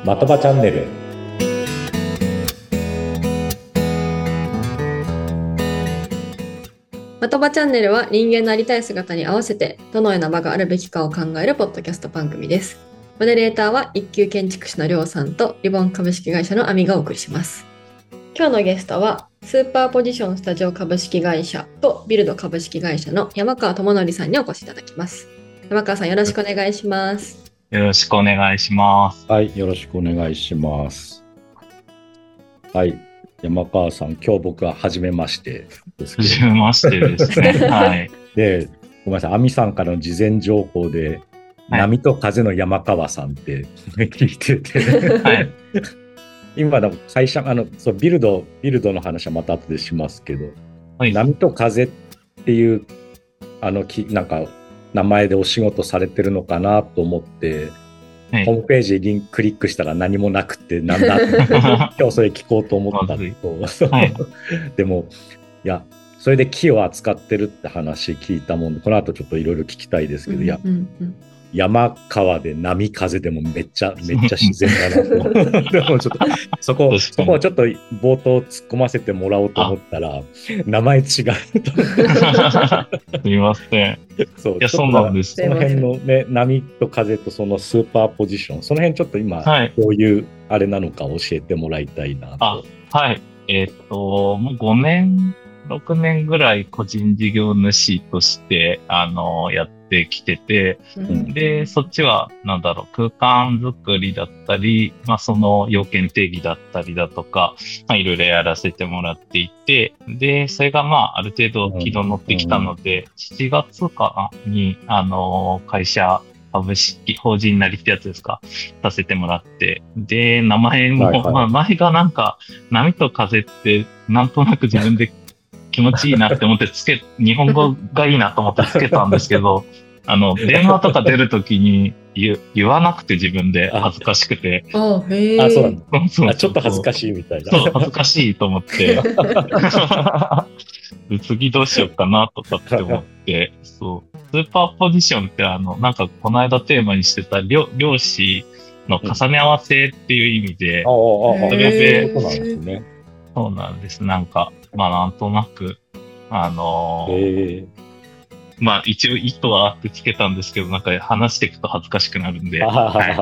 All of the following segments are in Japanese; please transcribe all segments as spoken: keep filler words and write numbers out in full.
的場チャンネル。 的場チャンネルは人間のありたい姿に合わせてどのような場があるべきかを考えるポッドキャスト番組です。モデレーターは一級建築士のりょうさんとリボン株式会社のアミがお送りします。今日のゲストはスーパーポジションスタジオ株式会社とビルド株式会社の山川智則さんにお越しいただきます。山川さん、よろしくお願いします。 よろしくお願いします。 はい、よろしくお願いします。はい、山川さん、今日僕は初めましてですけど。 初めましてですね。はい。 で、ごめんなさい、アミさんからの事前情報で、はい、波と風の山川さんって聞いてて、はい、今の会社あのそうビルドビルドの話はまた後でしますけど、はい、波と風っていうあのきなんか名前でお仕事されてるのかなと思って、はい、ホームページリンククリックしたら何もなくてなんだって今日それ聞こうと思ったのと、はい、でもいやそれで木を扱ってるって話聞いたもんで、この後ちょっといろいろ聞きたいですけど、うんうんうん、いや山川で波風でもめっちゃめっちゃ自然だなとでもちょっとそこそこをちょっと冒頭突っ込ませてもらおうと思ったら名前違うとすみません。 そういやそうなんです。 その辺のね波と風とそのスーパーポジション、その辺ちょっと今、はい、どういうあれなのか教えてもらいたいなと。 あ、はいえっともうごねんろくねんぐらい個人事業主としてあのやってきてて、うん、でそっちはなんだろう空間作りだったり、まあその要件定義だったりだとか、まあいろいろやらせてもらっていて、でそれがまあある程度軌道乗ってきたので、うんうん、しちがつかなにあの会社株式法人なりってやつですかさせてもらって、で名前も、はいはい、まあ前がなんか波と風ってなんとなく自分で気持ちいいなって思ってつけ、日本語がいいなと思ってつけたんですけど、あの、電話とか出るときに言、言わなくて自分で恥ずかしくて。 あ、へあ、そうなんだ。そうそうそう、ちょっと恥ずかしいみたいな。 そう、恥ずかしいと思って。で次どうしようかなとかって思って、そう。スーパーポジションってあの、なんかこの間テーマにしてた量、量子の重ね合わせっていう意味で、 うん、 それで、 そうなんですね。 そうなんです。なんか、まあなんとなく、あのー、まあ一応意図はあってつけたんですけど、なんか話していくと恥ずかしくなるんで、はい、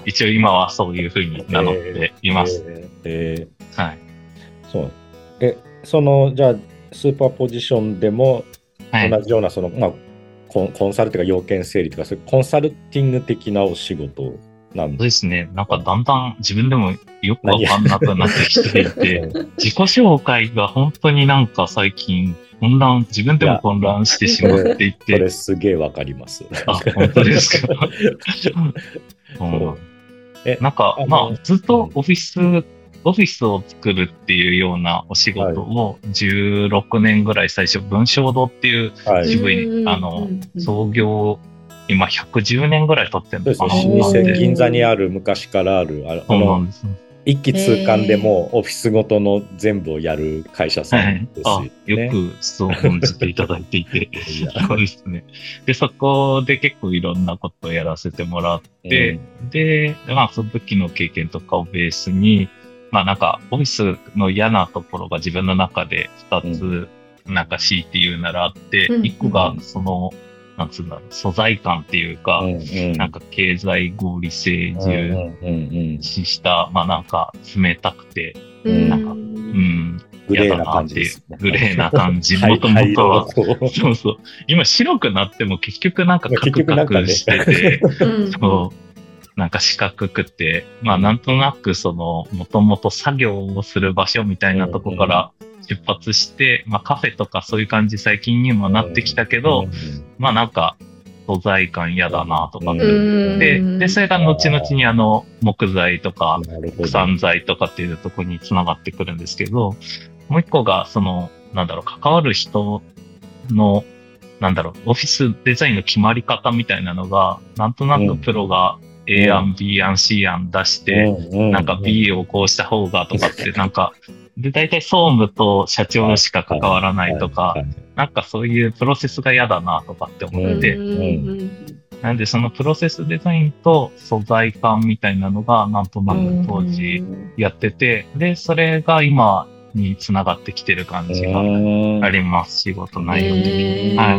一応今はそういうふうに名乗っています。えーえー、はい。 そう。え、その、じゃあ、スーパーポジションでも同じような、その、はい、まあコン、コンサルというか要件整理とか、そういうコンサルティング的なお仕事なんそうですね。なんかだんだん自分でもよくわかんなくなってきていて、自己紹介が本当になんか最近混乱、自分でも混乱してしまっていて。 それすげえわかります。 あ、本当ですか。うん、えなんか、まあ、ずっとオフィス、うん、オフィスを作るっていうようなお仕事をじゅうろくねんぐらい最初、文章堂っていう渋い、はい、あの、創業、今ひゃくじゅうねんぐらい経ってるのかな。 そうですね。老舗銀座にある昔からあるあの一気通貫でもオフィスごとの全部をやる会社さんですよね。 はい、あ、よくそう存じていただいていてそうですね。でそこで結構いろんなことをやらせてもらって、うん、でまあその時の経験とかをベースにまあなんかオフィスの嫌なところが自分の中でふたつなんか強いて言うならあって、うん、いっこがそのなんつうんだろう、素材感っていうか、うんうん、なんか経済合理性重視した、まあなんか冷たくて、うん、なんか、うん、 グレーな感じです、 ね。グレーな感じ。もともとは、そうそう。今白くなっても結局なんかカクカクしてて、ね、そう、なんか四角くて、まあなんとなくその、もともと作業をする場所みたいなとこから、出発して、まあカフェとかそういう感じ最近にもなってきたけど、うんうん、まあなんか素材感嫌だなとかって、うん、で、で、それが後々にあの木材とか国産材とかっていうところに繋がってくるんですけど、もう一個がその、なんだろう、関わる人の、なんだろう、オフィスデザインの決まり方みたいなのが、なんとなくプロが A 案、B 案、C 案出して、なんか B をこうした方がとかって、なんか、で、大体総務と社長しか関わらないとか、なんかそういうプロセスが嫌だなとかって思って、 なんでそのプロセスデザインと素材感みたいなのがなんとなく当時やってて、で、それが今につながってきてる感じがあります、仕事内容的に。はい。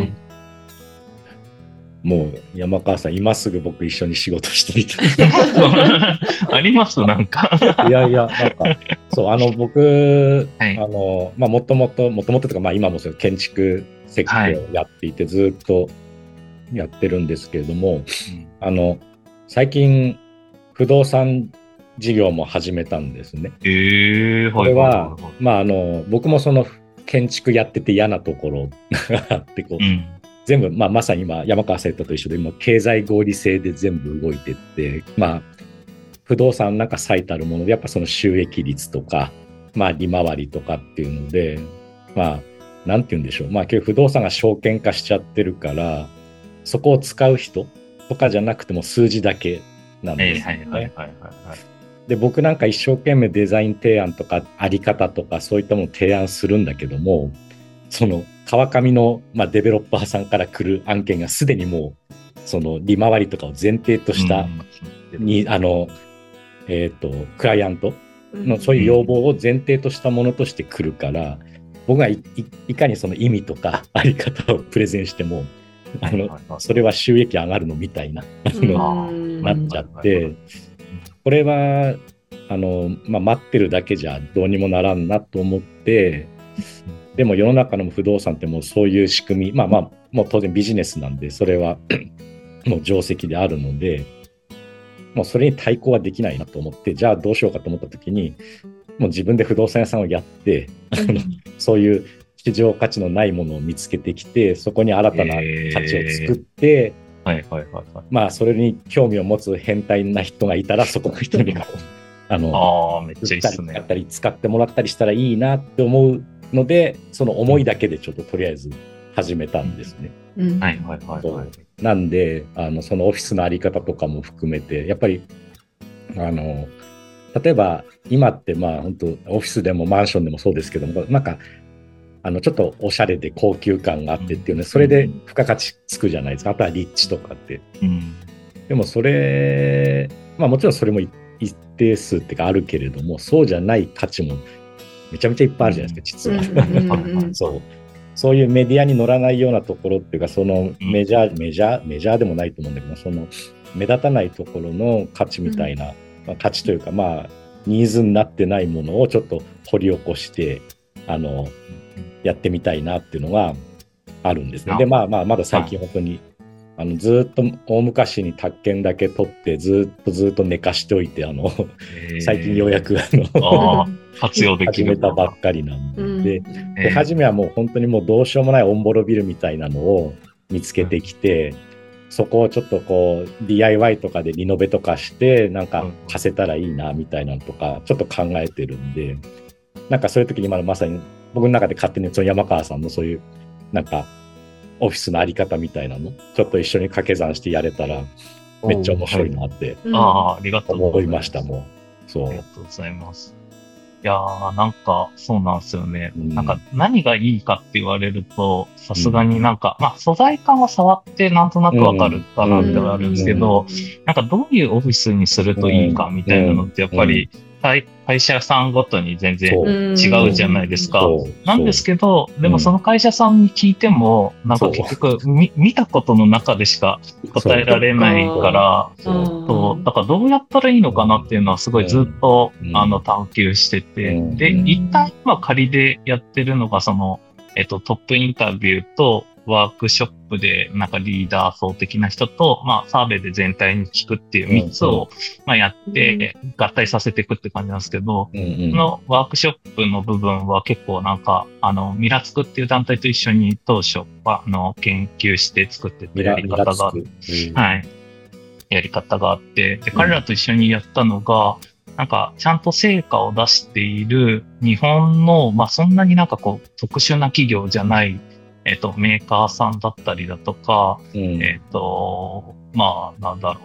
もう山川さん、今すぐ僕一緒に仕事してみたい。ありますなんか。 いやいや、なんか、そう、あの、僕、はい、あの、まあ、もともと、もともととか、まあ、今もそう建築設計をやっていて、はい、ずっとやってるんですけれども、うん、あの、最近、不動産事業も始めたんですね。 えー、 これは、まあ、あの、僕もその建築やってて嫌なところがあって、こう、うん全部、まあ、まさに今、山川さんと一緒で、今、経済合理性で全部動いてって、まあ、不動産なんか最たるもので、やっぱその収益率とか、まあ、利回りとかっていうので、まあ、なんて言うんでしょう。まあ、結局不動産が証券化しちゃってるから、そこを使う人とかじゃなくても数字だけなんですね。で、僕なんか一生懸命デザイン提案とか、あり方とか、そういったものを提案するんだけども、その、川上の、まあ、デベロッパーさんから来る案件がすでにもう、その利回りとかを前提とした、に、うん、あの、えっと、クライアントのそういう要望を前提としたものとして来るから、僕が い, い, いかにその意味とかあり方をプレゼンしても、あの、それは収益上がるのみたいな、なっちゃって、これは、あの、まあ、待ってるだけじゃどうにもならんなと思って、でも世の中の不動産ってもうそういう仕組み、まあまあ、もう当然ビジネスなんで、それはもう定石であるので、もうそれに対抗はできないなと思って、じゃあどうしようかと思った時に、もう自分で不動産屋さんをやって、あのそういう市場価値のないものを見つけてきて、そこに新たな価値を作って、まあそれに興味を持つ変態な人がいたら、そこの人にあの、 あめっちゃいいっすね。 やったり使ってもらったりしたらいいなって思うので、その思いだけでちょっととりあえず始めたんですね。 うん、はいはいはいはい。 なんで、あの、そのオフィスのあり方とかも含めて、やっぱり、あの、例えば今ってまあ本当オフィスでもマンションでもそうですけども、なんか、あの、ちょっとおしゃれで高級感があってっていうね、それで付加価値つくじゃないですか。あとは立地とかって。うん、でもそれ、まあもちろんそれも一定数っていうかあるけれども、そうじゃない価値もめちゃめちゃいっぱいあるじゃないですか、実は。そう。そういうメディアに乗らないようなところっていうか、そのメジャー、メジャー、メジャーでもないと思うんだけど、その目立たないところの価値みたいな、まあ、価値というか、まあ、ニーズになってないものをちょっと掘り起こして、あの、やってみたいなっていうのがあるんですね。で、まあまあ、まだ最近本当に、あのずっと大昔に宅建だけ取ってずっとずっと寝かしておいて、あの最近ようやくあのあ活用できる始めたばっかりなんで、うん、で, で初めはもう本当にもうどうしようもないオンボロビルみたいなのを見つけてきて、うん、そこをちょっとこう ディーアイワイ とかでリノベとかしてなんか貸せたらいいなみたいなのとかちょっと考えてるんで、なんかそういう時に今まさに僕の中で勝手にその山川さんのそういうなんかオフィスのあり方みたいなのちょっと一緒に掛け算してやれたらめっちゃ面白いなって思いました。もうそう。 ありがとうございます。いやーなんかそうなんですよね、うん、なんか何がいいかって言われるとさすがになんか、うん、まあ素材感は触ってなんとなくわかるかなってはあるんですけど、うん、なんかどういうオフィスにするといいかみたいなのってやっぱり、うん会社さんごとに全然違うじゃないですか。なんですけど、でもその会社さんに聞いても、なんか結局見たことの中でしか答えられないから、そうだからどうやったらいいのかなっていうのはすごいずっと、うん、あの探求してて、うん、で、一旦今仮でやってるのがその、えっと、トップインタビューと、ワークショップでなんかリーダー層的な人と、まあサーベイで全体に聞くっていうみっつを、まあやって合体させていくって感じなんですけど、うんうん、そのワークショップの部分は結構なんか、あの、ミラつくっていう団体と一緒に当初は、あの、研究して作ってたやり方が、うん、はい、やり方があって、で、彼らと一緒にやったのが、なんか、ちゃんと成果を出している日本の、まあそんなになんかこう、特殊な企業じゃない、えっと、メーカーさんだったりだとか、うん、えっと、まあ、なんだろう。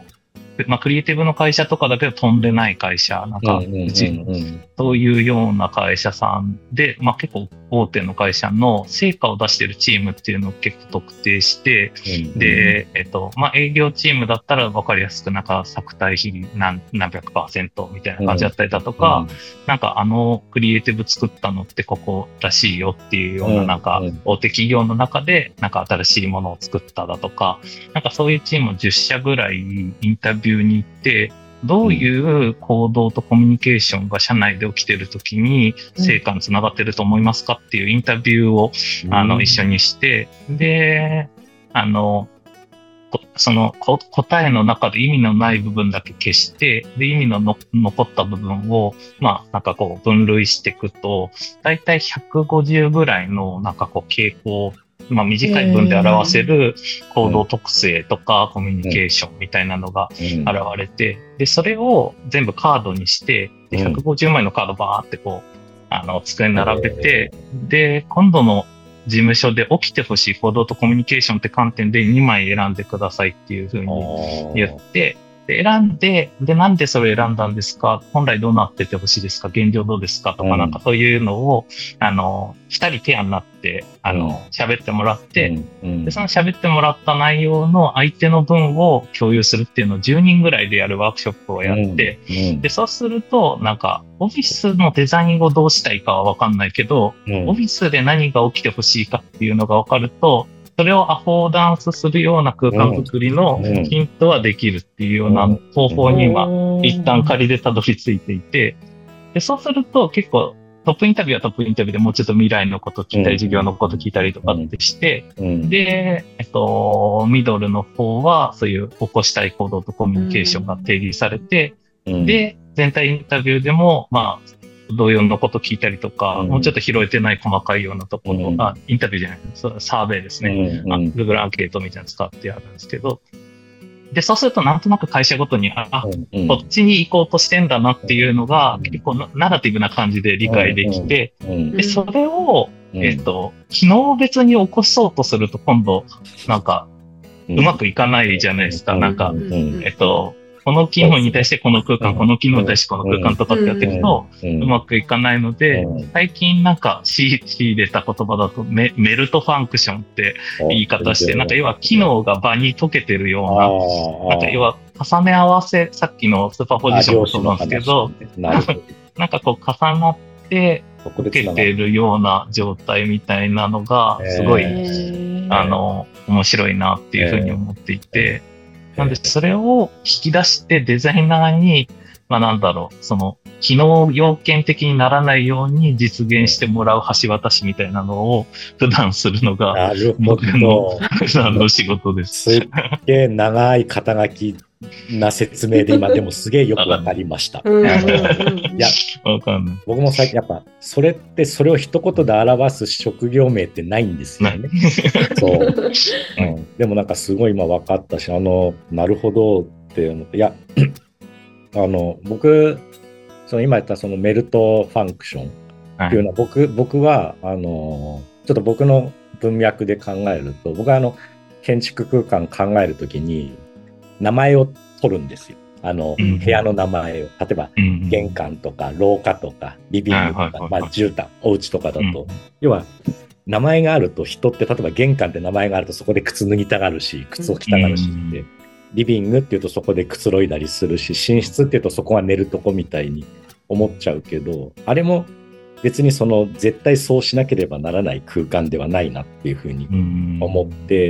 まあ、クリエイティブの会社とかだけど飛んでない会社、なんか、うち、そういうような会社さんで、まあ結構大手の会社の成果を出してるチームっていうのを結構特定して、で、えっと、まあ営業チームだったら分かりやすくなんか作体比何、何百パーセントみたいな感じだったりだとか、なんかあのクリエイティブ作ったのってここらしいよっていうようななんか大手企業の中でなんか新しいものを作っただとか、なんかそういうチームをじゅっしゃぐらいインタビューに行って、どういう行動とコミュニケーションが社内で起きているときに成果につながっていると思いますかっていうインタビューを、うん、あの一緒にして、で、あの、その答えの中で意味のない部分だけ消して、で、意味のの残った部分を、まあ、なんかこう分類していくと、だいたいひゃくごじゅうぐらいのなんかこう傾向、まあ、短い文で表せる行動特性とかコミュニケーションみたいなのが現れて、で、それを全部カードにして、で、ひゃくごじゅうまいのカードバーってこう、あの、机に並べて、で、今度の事務所で起きてほしい行動とコミュニケーションって観点でにまい選んでくださいっていうふうに言って、で、選んで、で、なんでそれ選んだんですか？本来どうなっててほしいですか？現状どうですか？とか、なんかそういうのを、あの、二人ペアになって、あの、喋ってもらって、で、その喋ってもらった内容の相手の分を共有するっていうのをじゅうにんぐらいでやるワークショップをやって、で、そうすると、なんか、オフィスのデザインをどうしたいかはわかんないけど、オフィスで何が起きてほしいかっていうのがわかると、それをアフォーダンスするような空間作りのヒントはできるっていうような方法に今、一旦仮でたどり着いていて、で、そうすると結構トップインタビューはトップインタビューでもうちょっと未来のこと聞いたり、事業のこと聞いたりとかってして、で、えっと、ミドルの方はそういう起こしたい行動とコミュニケーションが定義されて、で、全体インタビューでも、まあ、同様のこと聞いたりとか、うん、もうちょっと拾えてない細かいようなところ、うん、あ、インタビューじゃない、サーベイですね。うんうん、Google アンケートみたいなの使ってやるんですけど、で、そうするとなんとなく会社ごとに、あ、うん、こっちに行こうとしてんだなっていうのが、うん、結構ナラティブな感じで理解できて、うん、で、それを、うん、えっと、機能別に起こそうとすると今度、なんか、うまくいかないじゃないですか。なんか、えっと、この機能に対してこの空間、この機能に対してこの空間とかってやっていくと、うまくいかないので、最近なんか仕入れた言葉だとメ、メルトファンクションって言い方して、なんか要は機能が場に溶けてるような、なんか要は重ね合わせ、さっきのスーパーポジションもそうなんですけど、なんかこう重なって溶けてるような状態みたいなのが、すごい、あの、面白いなっていうふうに思っていて、なんで、それを引き出してデザイナーに、まあなんだろう、その、機能要件的にならないように実現してもらう橋渡しみたいなのを普段するのが、僕の普段の仕事です。 すっげえ長い肩書きな説明で今でもすげえよくわかりました。いや、 わかんない。 僕も最近やっぱ、それってそれを一言で表す職業名ってないんですよね。そう、うん。でもなんかすごい今分かったし、あの、なるほどって思って、いや、あの、僕、その今言ったそのメルトファンクションっていうのは、はい、僕、僕は、あの、ちょっと僕の文脈で考えると、僕はあの、建築空間考えるときに、名前を取るんですよ。あの、うん、部屋の名前を。例えば、うん、玄関とか、廊下とか、リビングとか、はいはいはい、まあ、絨毯、お家とかだと、うん、要は、名前があると人って、例えば玄関って名前があるとそこで靴脱ぎたがるし、靴を着たがるしって、うん、リビングっていうとそこでくつろいだりするし、寝室っていうとそこが寝るとこみたいに思っちゃうけど、あれも別にその絶対そうしなければならない空間ではないなっていうふうに思って、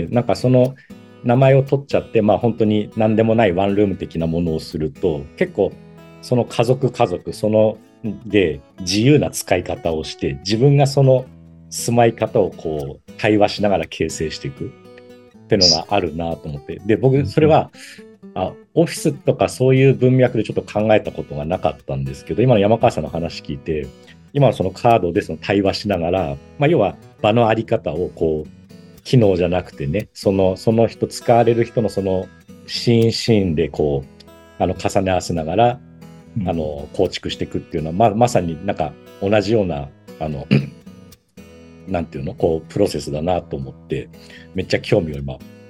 なんかその名前を取っちゃって、まあ本当に何でもないワンルーム的なものをすると、結構その家族家族、そので自由な使い方をして、自分がその住まい方をこう対話しながら形成していくっていうのがあるなと思って。で、僕それは、あ、オフィスとかそういう文脈でちょっと考えたことがなかったんですけど、今の山川さんの話聞いて、今のそのカードでその対話しながら、まあ、要は場のあり方をこう機能じゃなくてね、そのその人使われる人のそのシーンシーンでこうあの重ね合わせながら、うん、あの構築していくっていうのは、まあ、まさになんか同じようなあのなんていうのこうプロセスだなと思ってめっちゃ興味を今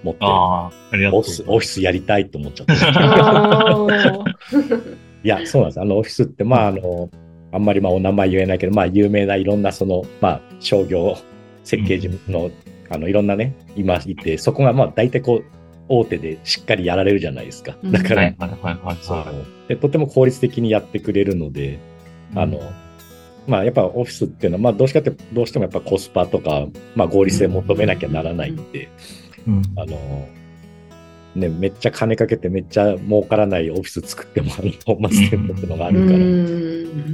持って、 あありがとうオフィス、オフィスやりたいと思っちゃって。いや、そうなんです。あの、オフィスって、まあ、あの、あんまりまあお名前言えないけど、まあ、有名ないろんなその、まあ、商業設計事務の、うん、あの、いろんなね、今いて、そこがまあ、大体こう、大手でしっかりやられるじゃないですか。だから、でとても効率的にやってくれるので、あの、うん、まあ、やっぱオフィスっていうのは、まあ、どうしかって、どうしてもやっぱコスパとか、まあ、合理性求めなきゃならないんで、うん、あの、ね、めっちゃ金かけてめっちゃ儲からないオフィス作ってもある本末転倒っていうのがあるから、うん、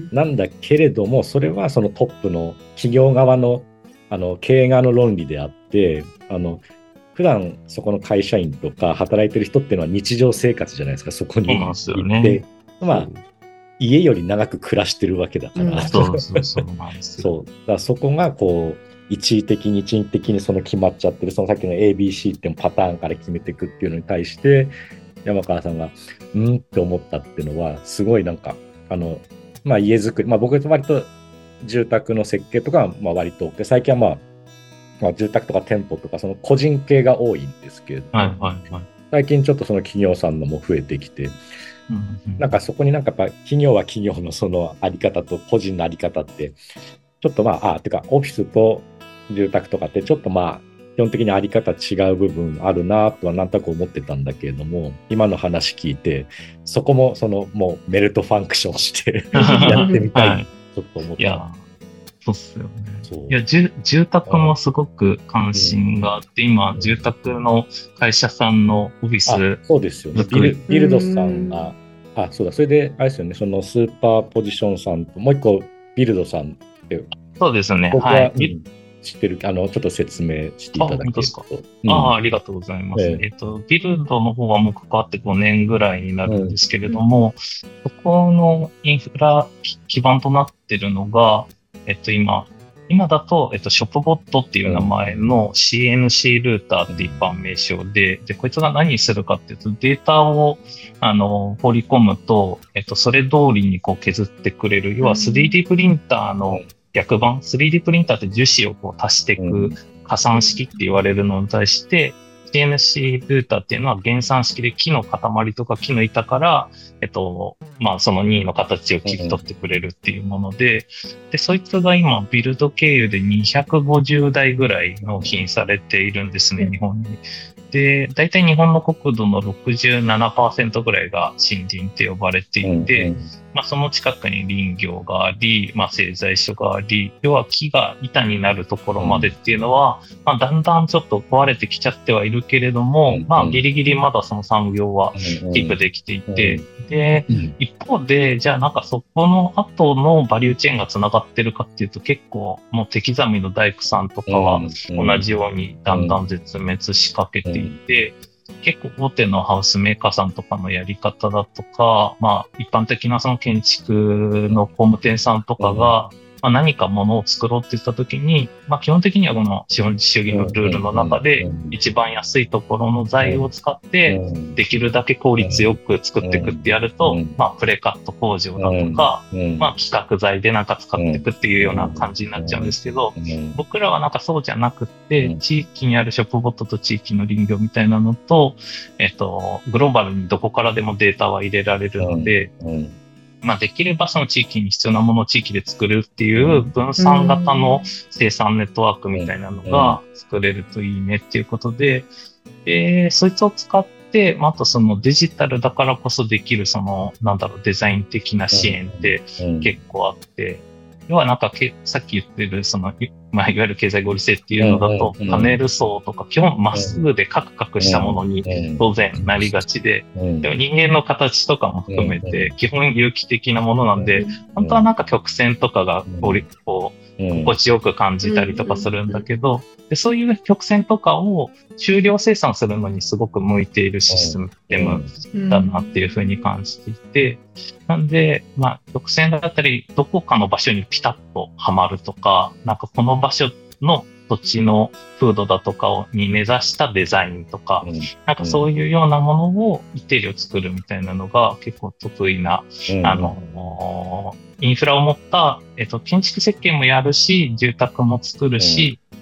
なんだけれども、それはそのトップの企業側の、あの経営側の論理であって、あの普段そこの会社員とか働いてる人っていうのは日常生活じゃないですか、そこに行って、ね、まあ、家より長く暮らしてるわけだから、うん、そうそうそうなんですよ。そうだからそこがこう一時的に一時的にその決まっちゃってる、そのさっきの エービーシー っていうパターンから決めていくっていうのに対して山川さんがうんって思ったっていうのはすごいなんかあの、まあ、家づくり、まあ、僕は割と住宅の設計とかはまあ割とで最近はまあまあ、住宅とか店舗とかその個人系が多いんですけれども、はいはいはい、最近ちょっとその企業さんのも増えてきて、うんうん、なんかそこになんかやっぱ企業は企業のそのあり方と個人のあり方ってちょっとまああてかオフィスと住宅とかってちょっとまあ基本的にあり方違う部分あるなとはなんとなく思ってたんだけれども、今の話聞いてそこもそのもうメルトファンクションしてやってみたい、はい、ちょっと思った。いやそうっすよね。いや、住宅もすごく関心があって、うん、今、住宅の会社さんのオフィス。 そうですよね。ビル、ビルドさんが、あ、そうだ、それで、あれですよね、そのスーパーポジションさんと、もう一個、ビルドさんって。 そうですね。 僕は、はい、うん、知ってる、あの、ちょっと説明していただけると。あ、本当ですか。 うん、あ、ありがとうございます。えー、えっと、ビルドの方はもう関わってごねんぐらいになるんですけれども、うん、そこのインフラ基盤となってるのが、えっと、今、今だと、えっと、ショップボットっていう名前の シーエヌシー ルーターって一般名称で、で、こいつが何するかっていうと、データを、あの、放り込むと、えっと、それ通りにこう削ってくれる、要は スリーディー プリンターの逆版、スリーディー プリンターって樹脂をこう足していく加算式って言われるのに対して、シーエヌシー ルーターっていうのは原算式で木の塊とか木の板から、えっと、まあその任意の形を切り取ってくれるっていうもので、で、そいつが今ビルド経由でにひゃくごじゅうだいぐらい納品されているんですね、日本に。で、大体日本の国土の ろくじゅうななパーセント ぐらいが森林って呼ばれていて、うんうん、まあその近くに林業があり、まあ製材所があり、要は木が板になるところまでっていうのは、うん、まあだんだんちょっと壊れてきちゃってはいるけれども、うんうん、まあギリギリまだその産業はキープできていて、うんうん、で、うん、一方で、じゃあなんかそこの後のバリューチェーンが繋がってるかっていうと結構もう手刻みの大工さんとかは同じようにだんだん絶滅しかけていて、結構大手のハウスメーカーさんとかのやり方だとか、まあ一般的なその建築の工務店さんとかが、まあ、何かものを作ろうって言ったときに、まあ基本的にはこの資本主義のルールの中で一番安いところの材料を使ってできるだけ効率よく作っていくってやると、まあプレカット工場だとか、まあ規格材でなんか使っていくっていうような感じになっちゃうんですけど、僕らはなんかそうじゃなくって、地域にあるショップボットと地域の林業みたいなのと、えっと、グローバルにどこからでもデータは入れられるので、まあ、できればその地域に必要なものを地域で作るっていう分散型の生産ネットワークみたいなのが作れるといいねっていうことで、で、そいつを使って、あとそのデジタルだからこそできるその、なんだろう、デザイン的な支援って結構あって、要はなんかけ、さっき言ってる、その、まあ、いわゆる経済合理性っていうのだと、パネル層とか、基本まっすぐでカクカクしたものに当然なりがちで、でも人間の形とかも含めて、基本有機的なものなんで、本当はなんか曲線とかがこう、こう心地よく感じたりとかするんだけど、でそういう曲線とかを終了生産するのにすごく向いているシステムだなっていうふうに感じていて、なんで、まあ、曲線だったり、どこかの場所にピタッとはまるとか、なんかこの場所の土地の風土だとかをに根ざしたデザインとか、うん、なんかそういうようなものをインテリを作るみたいなのが結構得意な、うん、あの、インフラを持った、えっと、建築設計もやるし、住宅も作るし、うん、えっ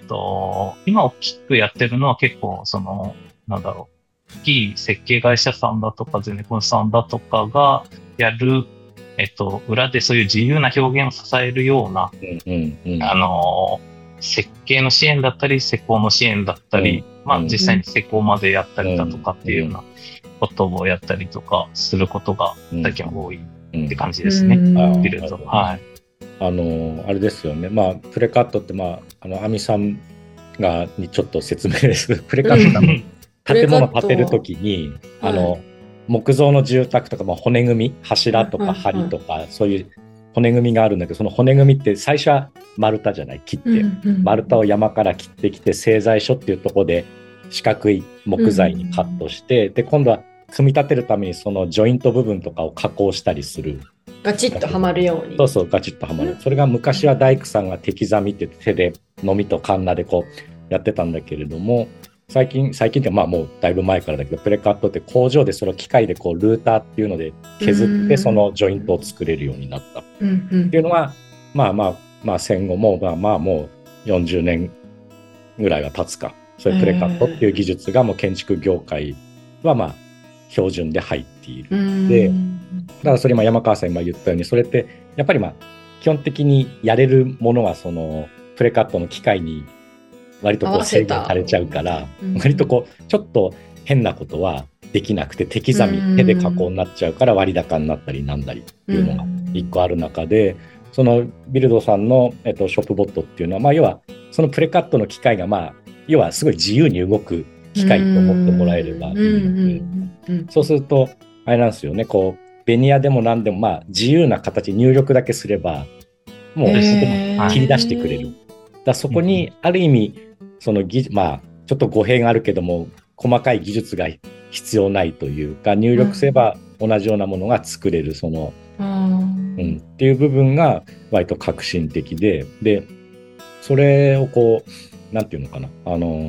と、今大きくやってるのは結構、その、なんだろう、大きい設計会社さんだとか、ゼネコンさんだとかがやる、えっと、裏でそういう自由な表現を支えるような、 うんうんうん、 あの、設計の支援だったり、施工の支援だったり、うん、まあ実際に施工までやったりだとかっていうようなことをやったりとかすることが最近多いって感じですね。ビルド。はい。 あの、あれですよね。まあ、プレカットって、まあ、あの、亜美さんが、にちょっと説明です。プレカットの建物建てるときに、あの、はい、木造の住宅とか、まあ、骨組み、柱とか梁とか、はいはいはい、そういう骨組みがあるんだけど、その骨組みって最初は丸太じゃない、切って、うんうん、丸太を山から切ってきて、製材所っていうところで四角い木材にカットして、うんうん、で、今度は組み立てるためにそのジョイント部分とかを加工したりする。 ガチッとはまるように。 そうそう、ガチッとはまる。うん、それが昔は大工さんが手刻みって手で、のみとカンナでこうやってたんだけれども、最近、最近ってまあもうだいぶ前からだけど、プレカットって工場でそれを機械でこうルーターっていうので削ってそのジョイントを作れるようになったっていうのが、まあまあまあ戦後もまあまあもうよんじゅうねんぐらいは経つか。そういうプレカットっていう技術がもう建築業界はまあ標準で入っている。で、だからそれ今山川さん今言ったように、それってやっぱりまあ基本的にやれるものはそのプレカットの機械に割とこう制限されちゃうから、うん、割とこうちょっと変なことはできなくて手刻み手で加工になっちゃうから割高になったりなんだりっていうのが一個ある中で、そのビルドさんの、えっと、ショップボットっていうのは、まあ、要はそのプレカットの機械がまあ要はすごい自由に動く機械と思ってもらえればいいので、そうするとあれなんですよね、こうベニヤでも何でもまあ自由な形入力だけすればもう切り出してくれる。だそこにある意味その技まあちょっと語弊があるけども細かい技術が必要ないというか、入力すれば同じようなものが作れるその、うんうん、っていう部分が割と革新的で、でそれをこうなんていうのかな、あの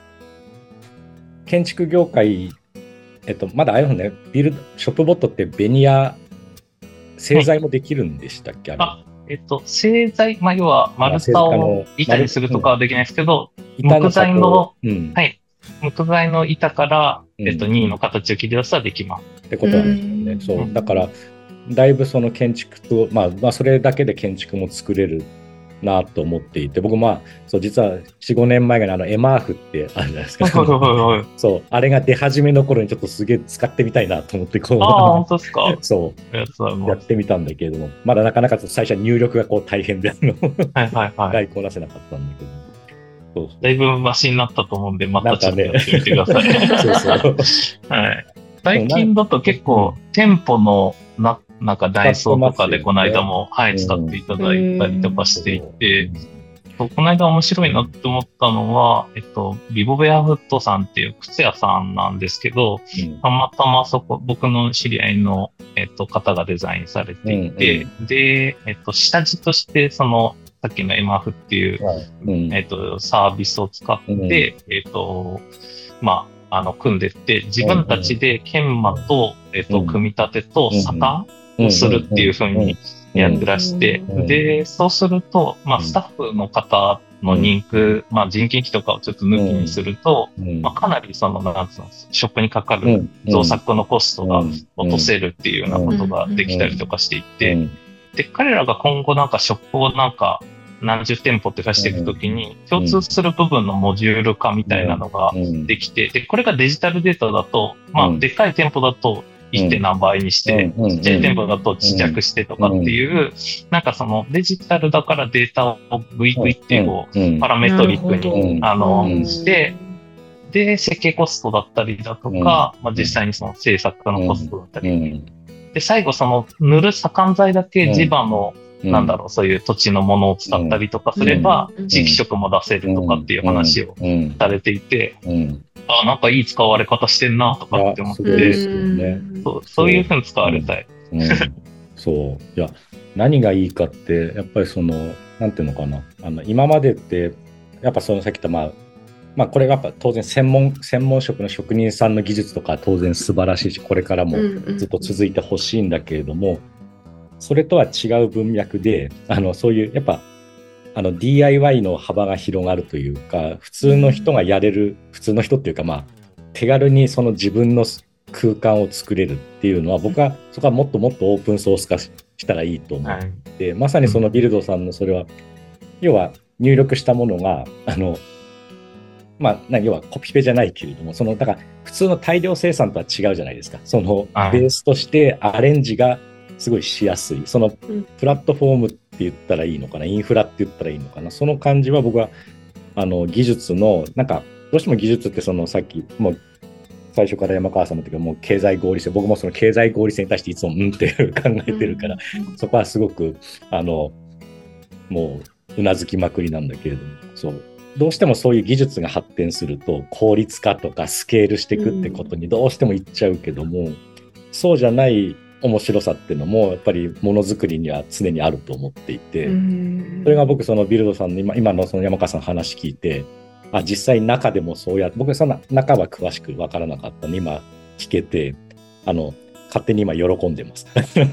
建築業界、えっとまだあれのね、ビルショップボットってベニヤ製材もできるんでしたっけ、はい、あれえっと、製材、まあ、要は丸太を板にするとかはできないですけど、うん、木材の、うん、はい、木材の板から、えっと、任意の形を切り出すはできます。 ってことなんですよね。そう。だから、だいぶその建築と、まあ、まあ、それだけで建築も作れるなと思っていて、僕まあ、そう、実はよん、ごねんまえぐらいのエマーフってあるじゃないですか。そう、あれが出始めの頃にちょっとすげえ使ってみたいなと思って、こう。 ああ、本当ですか。 そう。やってみたんだけれども、まだなかなか最初は入力がこう大変で、あの、はいはいはい。使いこなせなかったんだけど。 そうそうだいぶマシになったと思うんで、またちょっとやってみてください。ね、そうそう。はい。最近だと結構、店舗のな、なんかダイソーとかでこの間も、ね、はい、使っていただいたりとかしていて、この間面白いなって思ったのは、えっと、ビボベアフットさんっていう靴屋さんなんですけど、うん、たまたまそこ、僕の知り合いの、えっと、方がデザインされていて、うんうん、で、えっと、下地としてその、さっきのエマフっていう、うん、えっと、サービスを使って、うん、えっと、まあ、あの、組んでって、自分たちで研磨と、えっと、組み立てと左官をするっていう風にやってらして、で、そうすると、まあ、スタッフの方の人気、まあ、人件費とかをちょっと抜きにすると、まあ、かなりその、なんつうの、ショップにかかる造作のコストが落とせるっていうようなことができたりとかしていて、で、彼らが今後なんかショップをなんか、何十店舗って出していくときに、共通する部分のモジュール化みたいなのができて、で、これがデジタルデータだと、まあ、でっかい店舗だと いってん何倍にして、ちっちゃい店舗だとちっちゃくしてとかっていう、なんかそのデジタルだからデータをグイグイってこう、パラメトリックに、あの、して、で、設計コストだったりだとか、まあ、実際にその制作のコストだったり、で、最後その塗る左官材だけ地場のなんだろう、そういう土地のものを使ったりとかすれば、地域色も出せるとかっていう話をされていて、あ、なんかいい使われ方してんなとかって思って、そう、そういうふうに使われたい。 そう。いや、何がいいかって、やっぱりその、なんていうのかな、あの、今までって、やっぱそのさっき言った、まあ、まあこれがやっぱ当然専門、専門職の職人さんの技術とか当然素晴らしいし、これからもずっと続いてほしいんだけれども、それとは違う文脈で、あの、そういう、やっぱ、 あの ディーアイワイ の幅が広がるというか、普通の人がやれる、普通の人っていうか、まあ、手軽にその自分の空間を作れるっていうのは、僕はそこはもっともっとオープンソース化したらいいと思って、はい、まさにそのビルドさんのそれは、要は入力したものが、あの、まあ、要はコピペじゃないけれども、その、だから普通の大量生産とは違うじゃないですか。そのベースとしてアレンジがすごいしやすい。そのプラットフォームって言ったらいいのかな、インフラって言ったらいいのかな。その感じは僕は、あの、技術の、なんか、どうしても技術ってそのさっき、もう最初から山川さんも言ったけど、もう経済合理性、僕もその経済合理性に対していつもうんって考えてるから、うん、そこはすごく、あの、もう、うなずきまくりなんだけれども、そう。どうしてもそういう技術が発展すると効率化とかスケールしていくってことにどうしてもいっちゃうけども、うん、そうじゃない面白さっていうのもやっぱりものづくりには常にあると思っていて、うん、それが僕そのビルドさんの 今, 今のその山川さんの話聞いて、あ実際中でもそうやって僕その中は詳しく分からなかったので今聞けてあの勝手に今喜んでます。そう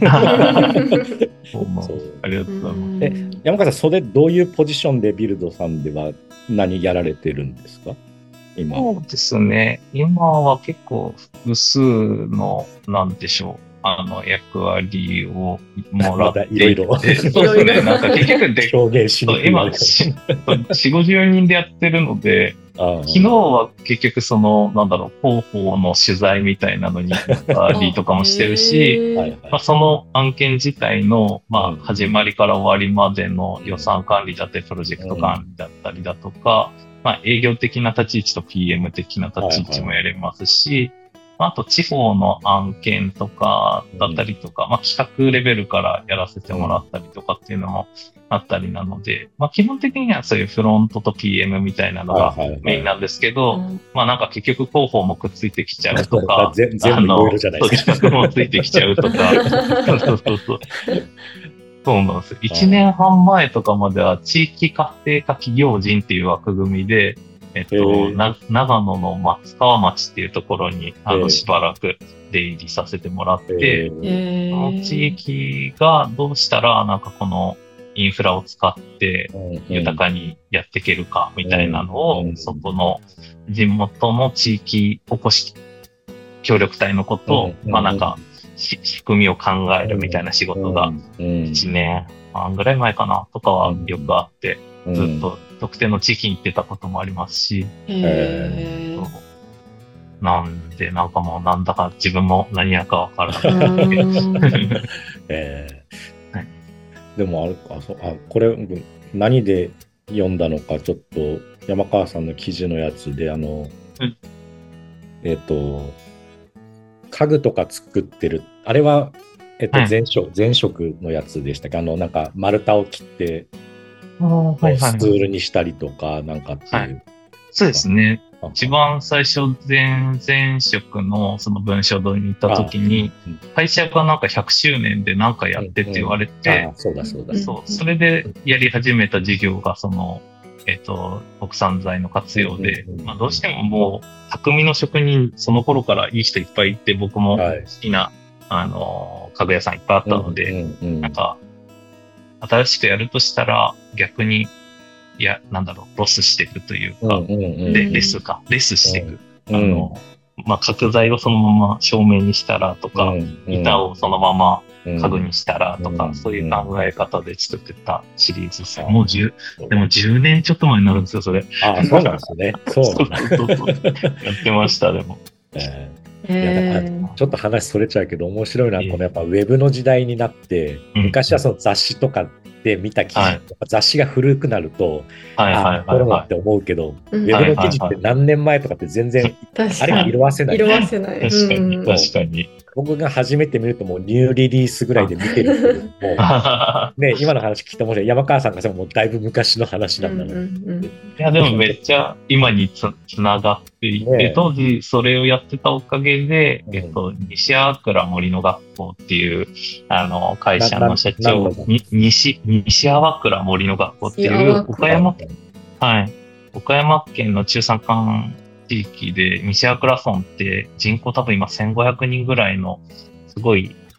ありがとうございます。 え山川さんそれどういうポジションでビルドさんでは何やられてるんですか今？ そうですね。今は結構複数のなんでしょうあの役割をもらっていて、いろいろそうですね。なんか結局で表現しにくい今よんじゅう、ごじゅうにんでやってるので。昨日は結局そのなんだろう広報の取材みたいなのに行ったりとかもしてるしまあ、その案件自体の、まあ、始まりから終わりまでの予算管理だったりプロジェクト管理だったりだとか、まあ、営業的な立ち位置と ピーエム 的な立ち位置もやれますし、あと地方の案件とかだったりとか、まあ、企画レベルからやらせてもらったりとかっていうのもあったりなので、まあ、基本的にはそういうフロントと ピーエム みたいなのがメインなんですけど、はいはいはい、まあなんか結局広報もくっついてきちゃうとか、 全部いろいろじゃないですか。 企画もついてきちゃうとか、そうそうそうそう。そうなんですよ。いちねんはんまえとかまでは地域活性化企業人っていう枠組みで、えっと、な長野の松川町っていうところに、あの、しばらく出入りさせてもらって、その地域がどうしたら、なんかこのインフラを使って豊かにやっていけるかみたいなのを、そこの地元の地域おこし協力隊のことを、まあなんか、仕組みを考えるみたいな仕事がいちねんはんぐらい前かなとかはよくあって、ずっと特定の地域に行ってたこともありますし、えー、なんでなんかもうなんだか自分も何やかわからない、 えーはい、でもあれかそあこれ何で読んだのかちょっと山川さんの記事のやつであの、うん、えっ、ー、と家具とか作ってるあれはえっ、ー、と前職、はい、前職のやつでしたっけあのなんか丸太を切ってはいはいはい、スツールにしたりとかなんかっていう、はい、 そうですね一番最初前前職のその文章堂に行った時に、うん、会社がなんかひゃくしゅうねんで何かやってって言われて、 うんうん、そうだそうだそうそれでやり始めた事業がそのえっと国産材の活用で、うんうんまあ、どうしてももう匠の職人その頃からいい人いっぱいいて僕も好きな、はい、あの家具屋さんいっぱいあったので、うんうんうん、なんか新しくやるとしたら逆にいやなんだろうロスしていくというか、うんうんうん、でレスかレスしていく、うん、あのまあ角材をそのまま照明にしたらとか、うんうん、板をそのまま家具にしたらとか、うん、そういう考え方で作ってたシリーズです、うん、もうじゅうでもじゅうねんちょっと前になるんですよそれ。 ああそうなんですね。そうなんそうそうそうやってましたでも。 えーいやだからちょっと話それちゃうけど面白いのはこのやっぱウェブの時代になって、うん、昔はその雑誌とかで見た記事、はい、雑誌が古くなると、はいはいはいはい、あこれもって思うけど、うん、ウェブの記事って何年前とかって全然あれが色あせない。 色あせない。 確かに確かに。 僕が初めて見るともうニューリリースぐらいで見てるけどもね今の話聞いたもんね山川さんがもうだいぶ昔の話なんだな、うんうんうん、 いやでもめっちゃ今に つ, つながっていて、ね、当時それをやってたおかげで、うんえっと、西粟倉森の学校っていうあの会社の社長に西西粟倉森の学校っていう岡山県はい岡山県の中山間地域で西粟倉村って人口多分今せんごひゃくにんぐらいのすごい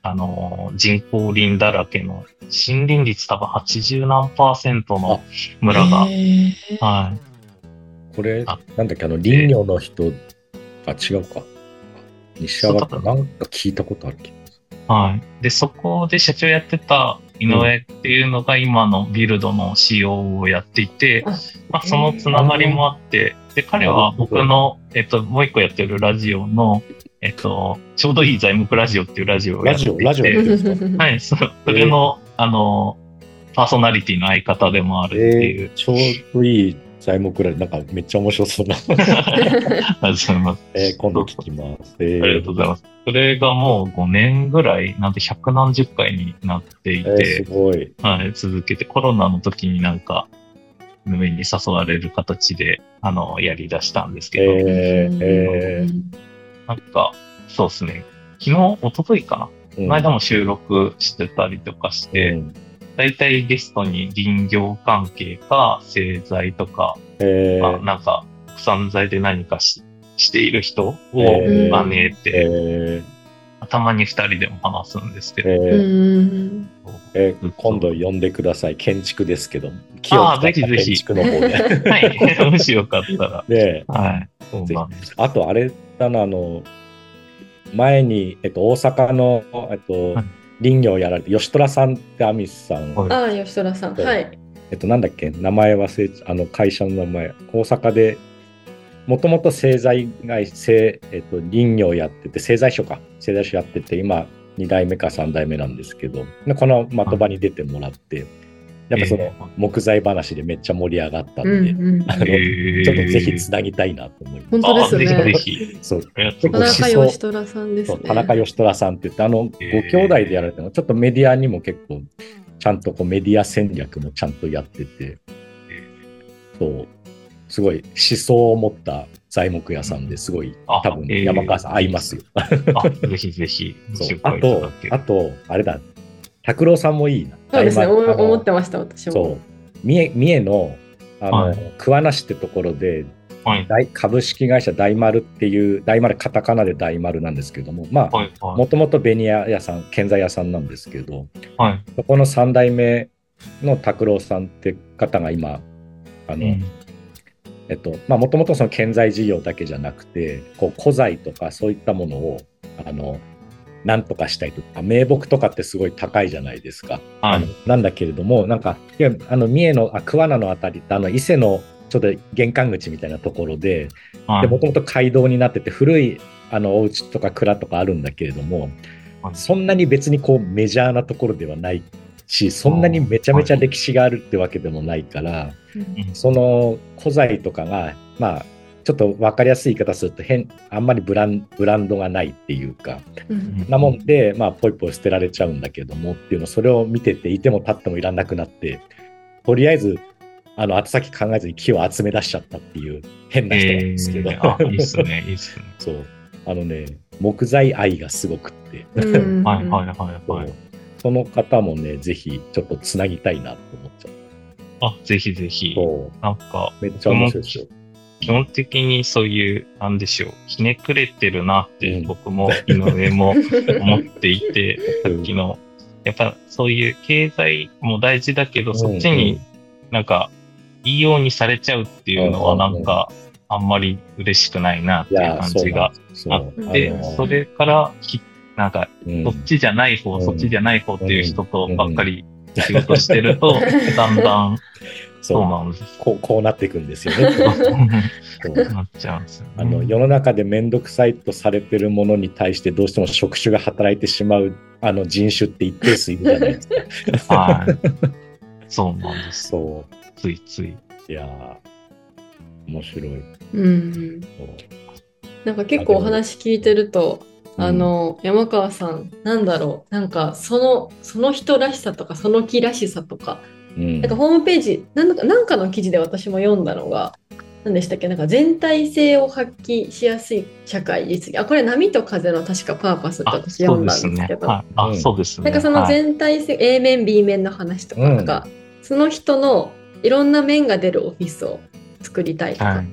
あの、人工林だらけの、森林率多分はちじゅうなんパーセントの村が、はい。 これ、なんだっけ、あの、林業の人、あ、違うか。西山ってなんか聞いたことある気がする。 はい。で、そこで社長やってた井上っていうのが今のビルドの シーオー をやっていて、うん、まあ、そのつながりもあって、で、彼は僕の、えっと、もう一個やってるラジオの、えっと、ちょうどいい材木ラジオっていうラジオをやっていて、ラジオ、ラジオやってるんですか？はい、それの、あの、パーソナリティの相方でもあるっていう。 えー、ちょうどいい材木ラジオ、なんかめっちゃ面白そうな。ありがとうございます。 えー、今度聞きます、 えー。ありがとうございます。それがもうごねんぐらい、なんて百何十回になっていて、えー、すごい。 はい、続けて、コロナの時になんか、上に誘われる形で、あの、やり出したんですけど、 えーえー、 なんか、そうですね。昨日、一昨日かな。うん、この間も収録してたりとかして、うん、だいたいゲストに林業関係か製材とか、えーまあ、なんか国産材で何か し, している人を招いて、えー、たまにふたりでも話すんですけど、えーえー、今度呼んでください。建築ですけど、木を使った建築の方で。 はい、もしよかったら。 ね、 はい、 そうなんです。あとあれだな、あの前に、えっと、大阪の、えっと、はい、林業をやられて、吉虎さんってアミスさん。 ああ、吉虎さん。はい。 えっと、なんだっけ、名前忘れちゃう、あの、会社の名前。大阪で、もともと製材会社、えっと、林業やってて、製材所か。製材所やってて、今、に代目かさん代目なんですけど、この的場に出てもらって、やっぱその、木材話でめっちゃ盛り上がったんで、うんうん、あの、ちょっとぜひつなぎたいなと思います。 本当ですね。 ぜひぜひ。 そう。 田中義虎さんですね。 田中義虎さんって言って、あの、ご兄弟でやられてるの、ちょっとメディアにも結構、ちゃんとこうメディア戦略もちゃんとやってて、そう、すごい思想を持った材木屋さんですごい、多分山川さん合いますよ。 あ、ぜひぜひ。 そう。あと、あと、あれだ、拓郎さんもいいな。 そうですね、思ってました、私も。 そう。三重、三重の、あの、はい、桑名市ってところで、はい、株式会社大丸っていう、大丸、カタカナで大丸なんですけども、まあ、もともとベニヤ屋さん、建材屋さんなんですけど、はい、そこのさん代目の拓郎さんって方が今、あの、うん、えっと、まあ、もともとその建材事業だけじゃなくて、こう、古材とかそういったものを、あの、なんとかしたいとか、名木とかってすごい高いじゃないですか。はい、あのなんだけれども、なんか、いや、あの、三重の、あ、桑名のあたりって、あの、伊勢のちょっと玄関口みたいなところで、はい、で、もともと街道になってて、古い、あの、お家とか蔵とかあるんだけれども、はい、そんなに別にこう、メジャーなところではないし、そんなにめちゃめちゃ歴史があるってわけでもないから、はい、その古材とかが、まあ、ちょっと分かりやすい言い方すると変、あんまりブラン、ブランドがないっていうか、うん、なもんで、まあ、ポイポイ捨てられちゃうんだけどもっていうの、それを見てて、いても立ってもいらなくなって、とりあえず、あの、後先考えずに木を集め出しちゃったっていう変な人なんですけど。えー、あ、いいっすね、いいっすね。 そう。あのね、木材愛がすごくって。 うん、はいはいはいはい。 その方もね、ぜひちょっとつなぎたいなと思っちゃった。 あ、ぜひぜひ。そう。なんか、 めっちゃ面白いですよ。 基本的にそういう、なんでしょう、ひねくれてるなって僕も井上も思っていて、うん、さっきの、やっぱそういう経済も大事だけど、うん、そっちになんかいいようにされちゃうっていうのはなんかあんまり嬉しくないなっていう感じがあって、それからなんかそっちじゃない方、うん、そっちじゃない方っていう人とばっかり仕事してると、だんだんそうなんです。 こう、こうなっていくんですよね。 そうなっちゃうんですよね。 あの世の中で面倒くさいとされてるものに対してどうしても職種が働いてしまうあの人種って一定数いるじゃないですか。 はい。そうなんです。 そう。 ついつい。 いやー、面白い。 うん。なんか結構お話聞いてると、あの、うん、山川さん、なんだろう、なんかその、その人らしさとか、その木らしさとか、うん、なんかホームページなんか、なんかの記事で私も読んだのが、何でしたっけ、なんか全体性を発揮しやすい社会実現。あ、これ波と風の確かパーパスって私読んだんですけど。 あ、そうですね。 なんかその全体性、はい、A 面、B 面の話とか、なんか、その人のいろんな面が出るオフィスを作りたいとか、はい、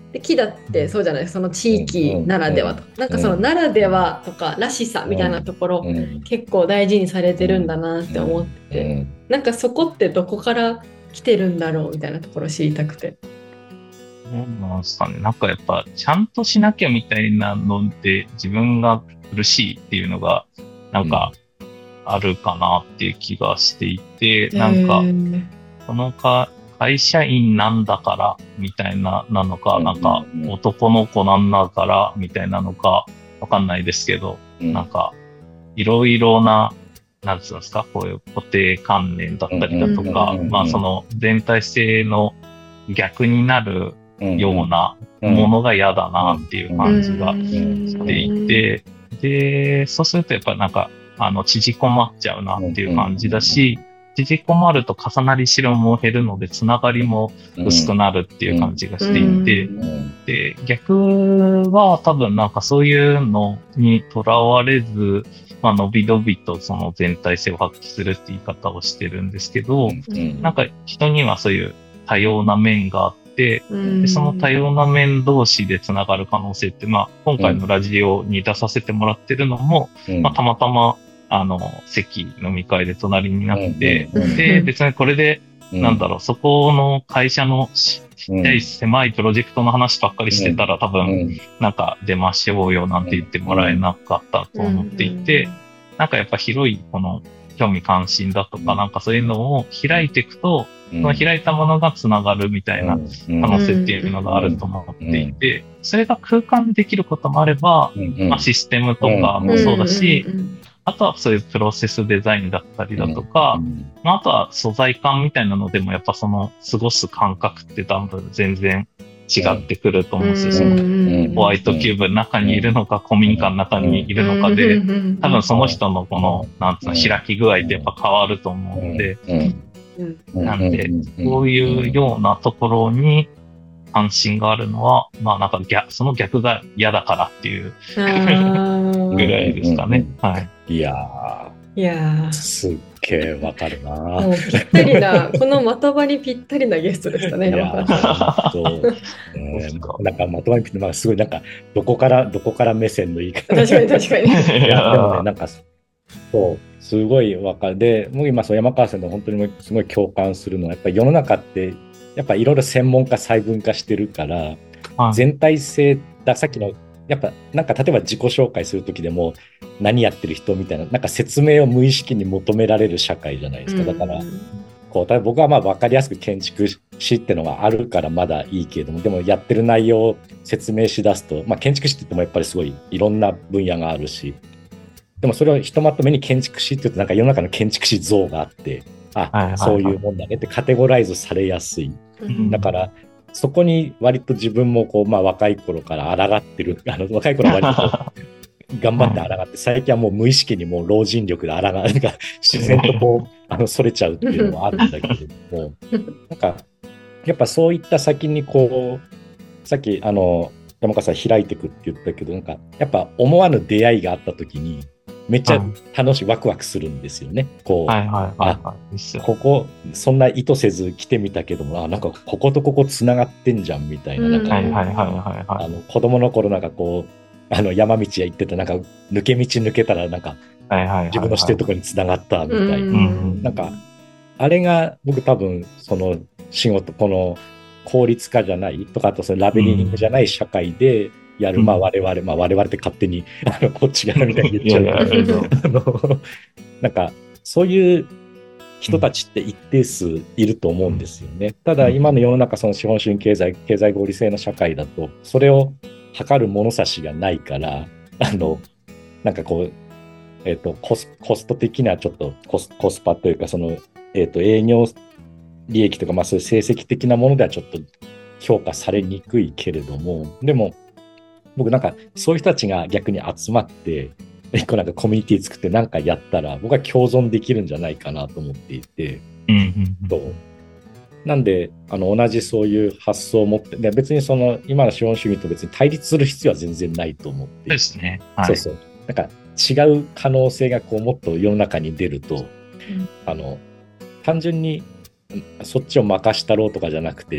で木だってそうじゃないですか、その地域ならではと、うん、なんかそのならではとか、らしさみたいなところ、うん、結構大事にされてるんだなって思ってて、うん、なんかそこってどこから来てるんだろうみたいなところを知りたくて。 そうなんですかね。なんかやっぱちゃんとしなきゃみたいなので自分が苦しいっていうのがなんかあるかなっていう気がしていて、うん、なんかこのか会社員なんだからみたいななのか、うん、なんか男の子なんだからみたいなのかわかんないですけど、うん、なんかいろいろななんつうんですか、こういう固定観念だったりだとか、まあその全体性の逆になるようなものが嫌だなっていう感じがしていて、で、そうするとやっぱなんか、あの、縮こまっちゃうなっていう感じだし、縮こまると重なりしろも減るので、つながりも薄くなるっていう感じがしていて、で、逆は多分なんかそういうのにとらわれず、まあ、のびのびとその全体性を発揮するって言い方をしてるんですけど、なんか人にはそういう多様な面があって、でその多様な面同士でつながる可能性って、まあ、今回のラジオに出させてもらってるのも、まあ、たまたま、あの、席飲み会で隣になって、で、別にこれで、なんだろう、そこの会社のちっちゃい狭いプロジェクトの話ばっかりしてたら、多分、なんか出ましょうよなんて言ってもらえなかったと思っていて、なんかやっぱ広いこの興味関心だとか、なんかそういうのを開いていくと、その開いたものがつながるみたいな可能性っていうのがあると思っていて、それが空間でできることもあれば、まあシステムとかもそうだし、あとはそういうプロセスデザインだったりだとか、まあ、あとは素材感みたいなのでもやっぱその過ごす感覚って多分全然違ってくると思うんですよ。そのホワイトキューブの中にいるのか、古民家の中にいるのかで、多分その人のこの、なんつうの、開き具合ってやっぱ変わると思うので、なんで、こういうようなところに関心があるのは、まあなんか逆、その逆が嫌だからっていうぐらいですかね。はい。 いやー、いやーすっげーわかるな。 もうぴったりな、この的場にぴったりなゲストでしたね。 いやー、そう、えー、なんか的場にぴったり、まあすごいなんかどこからどこから目線の言い方。 確かに確かに。 いやでもねなんかそうすごいわかる。で、もう今そう山川さんの本当にすごい共感するのはやっぱり世の中ってやっぱいろいろ専門家細分化してるから、はい、全体性ださっきのやっぱなんか例えば自己紹介するときでも何やってる人みたいななんか説明を無意識に求められる社会じゃないですか。だからこう僕はまあ分かりやすく建築士ってのがあるからまだいいけれども、でもやってる内容を説明しだすと、まあ、建築士って言ってもやっぱりすごいいろんな分野があるし、でもそれをひとまとめに建築士って言うとなんか世の中の建築士像があって、あ、はいはいはい、そういうもんだねってカテゴライズされやすい。だからそこに割と自分もこう、まあ、若い頃から抗ってる、あの若い頃は割と頑張って抗って、最近はもう無意識にもう老人力で抗う、なんか自然とこうあのそれちゃうっていうのはあるんだけれども、なんかやっぱそういった先にこう、さっきあの山川さん開いていくって言ったけど、なんかやっぱ思わぬ出会いがあった時にめっちゃ楽しい、ワクワクするんですよね。こう、はいはいはいはい、ここそんな意図せず来てみたけども、あ、なんかこことここつながってんじゃんみたいな、なんかあの子供の頃なんかこうあの山道へ行っててなんか抜け道抜けたらなんか自分の知ってるところにつながったみたいな、なんかあれが僕多分その仕事この効率化じゃないとか、あとそのラベリングじゃない社会でやる、うん、まあ我々、まあ我々って勝手にあのこっち側みたいに言っちゃうけど、あのなんかそういう人たちって一定数いると思うんですよね。うん、ただ今の世の中その資本主義経済経済合理性の社会だとそれを測る物差しがないから、あのなんかこうえっとコスコスト的なちょっとコスコスパというかそのえっと営業利益とかまあそういう成績的なものではちょっと評価されにくいけれども、でも僕なんかそういう人たちが逆に集まって一個なんかコミュニティ作ってなんかやったら僕は共存できるんじゃないかなと思っていて、うんうんうん、となんであの同じそういう発想を持ってで別にその今の資本主義と別に対立する必要は全然ないと思ってですね、はい、 そうそうなんか違う可能性がこうもっと世の中に出ると、うん、あの単純にそっちを任したろうとかじゃなくて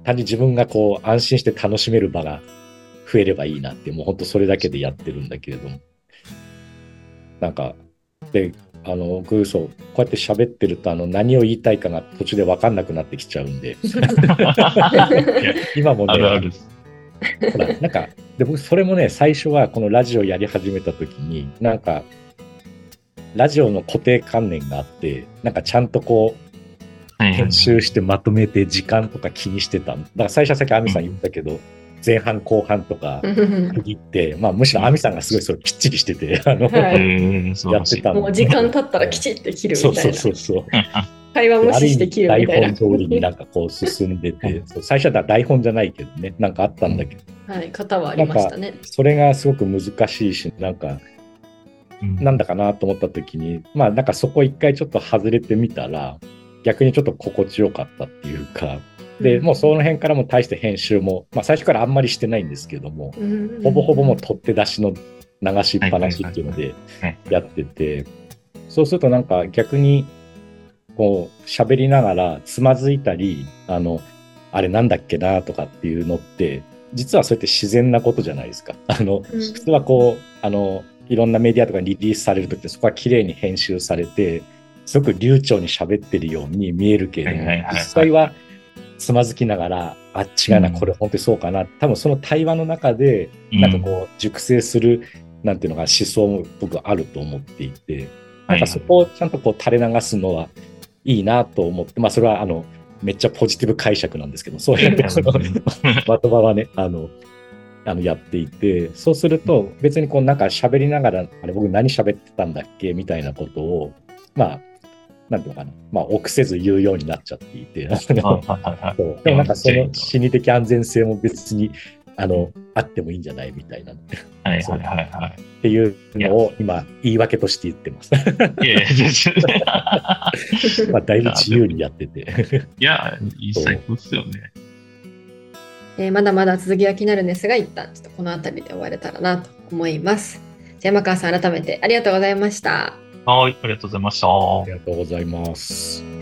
単に自分がこう安心して楽しめる場が増えればいいなって、もう本当それだけでやってるんだけれども、なんかであの僕そうこうやって喋ってるとあの何を言いたいかが途中で分かんなくなってきちゃうんで今もね、あるあるほらなんかで僕それもね、最初はこのラジオやり始めた時になんかラジオの固定観念があって、なんかちゃんとこう編集してまとめて時間とか気にしてた。だから最初はさっきアミさん言ったけど、うん、前半後半とか区切って、まあむしろアミさんがすごいそれきっちりしてて、あの、はい、やってたの。 もう時間経ったらきちって切るみたいな。 そうそうそうそう。 会話無視して切るみたいな。 台本通りになんかこう進んでて、そう最初は台本じゃないけどね、なんかあったんだけど。 はい、型はありましたね。 それがすごく難しいし、なんか、なんだかなと思った時に、まあなんかそこ一回ちょっと外れてみたら、逆にちょっと心地よかったっていうか、で、もうその辺からも大して編集も、まあ最初からあんまりしてないんですけども、うん、ほぼほぼもう取って出しの流しっぱなしっていうのでやってて、そうするとなんか逆にこう喋りながらつまずいたり、あの、あれなんだっけなとかっていうのって、実はそうやって自然なことじゃないですか。あの、うん、普通はこう、あの、いろんなメディアとかにリリースされるときってそこは綺麗に編集されてすごく流暢に喋ってるように見えるけれども、実際はつまずきながらあ違うな、これ本当にそうかな、多分その対話の中でなんかこう熟成するなんていうのが思想も僕はあると思っていて、なんかそこをちゃんとこう垂れ流すのはいいなと思って、まあそれはあのめっちゃポジティブ解釈なんですけど、そうやってその的場はねあのあのやっていて、そうすると別にこうなんか喋りながらあれ僕何喋ってたんだっけみたいなことをまあなんていうのかな、まあ臆せず言うようになっちゃっていて、でもなんかその心理的安全性も別にあのあってもいいんじゃないみたいな、はいはいはいはい、っていうのを今言い訳として言ってます。いやいやまあだいぶ自由にやってて、 いやいい最高ですよね。 えー、まだまだ続きが気になるんですが、一旦ちょっとこの辺りで終われたらなと思います。じゃあ山川さん改めてありがとうございました。 はい、ありがとうございました。 ありがとうございます。